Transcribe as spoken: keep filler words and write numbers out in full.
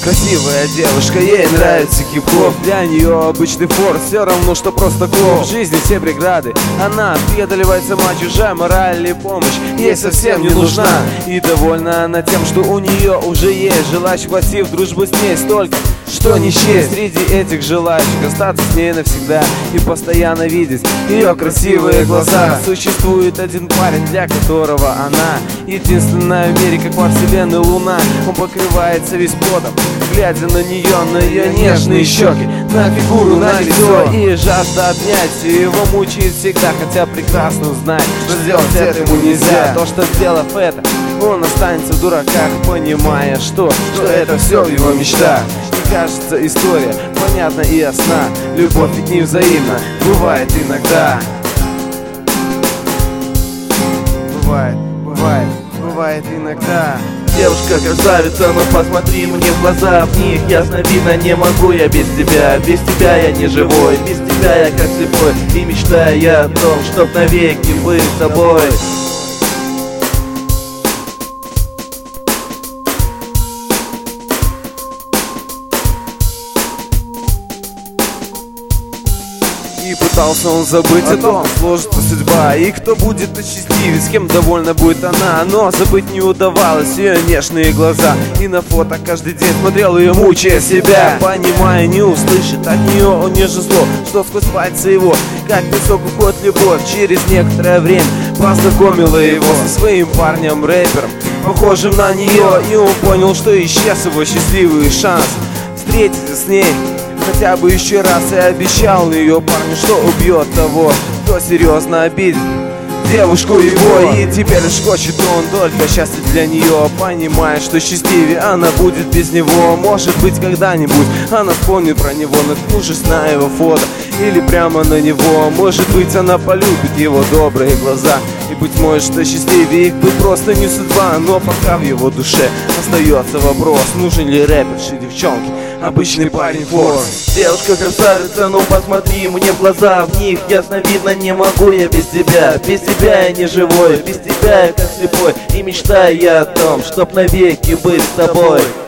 Красивая девушка, ей нравится хип-хоп. Для нее обычный форс все равно, что просто клоп. В жизни все преграды она преодолевает сама, чужая мораль или помощь ей совсем не нужна. И довольна она тем, что у нее уже есть желающих, хватив дружбы с ней столько, что не счесть. Среди этих желающих остаться с ней навсегда и постоянно видеть ее красивые глаза. Существует один парень, для которого она единственная в мире, как во вселенной луна. Он покрывается весь потом, глядя на нее, на ее нежные щеки, на фигуру, на лицо. И жажда обнять его мучает всегда, хотя прекрасно знает, что сделать это ему нельзя. То, что сделав это, он останется в дураках, понимая, что, что это все в его мечтах. И кажется, история понятна и ясна. Любовь ведь невзаимна, бывает иногда. Бывает, бывает, бывает иногда. Девушка красавица, но посмотри мне в глаза. В них ясно видно, не могу я без тебя. Без тебя я не живой, без тебя я как слепой. И мечтаю я о том, чтоб навеки быть с тобой. И пытался он забыть о том, сложится судьба, и кто будет счастливее, с кем довольна будет она. Но забыть не удавалось ее нежные глаза. И на фото каждый день смотрел ее, мучая себя, понимая, не услышит от нее он нежно зло, что сквозь пальцы его, как песок, уходит любовь. Через некоторое время познакомила его со своим парнем-рэпером, похожим на нее. И он понял, что исчез его счастливый шанс встретиться с ней хотя бы еще раз, и обещал ее парню, что убьет того, кто серьезно обидит девушку его. И теперь лишь хочет он только счастья для нее, понимая, что счастливее она будет без него. Может быть, когда-нибудь она вспомнит про него, наткнувшись на его фото или прямо на него. Может быть, она полюбит его добрые глаза, и быть может, что счастливее их быть просто не судьба. Но пока в его душе остается вопрос, нужен ли рэперши девчонки обычный парень форс. Девушка красавица, ну посмотри мне в глаза. В них ясно видно, не могу я без тебя. Без тебя я не живой, без тебя я как слепой. И мечтаю я о том, чтоб навеки быть с тобой.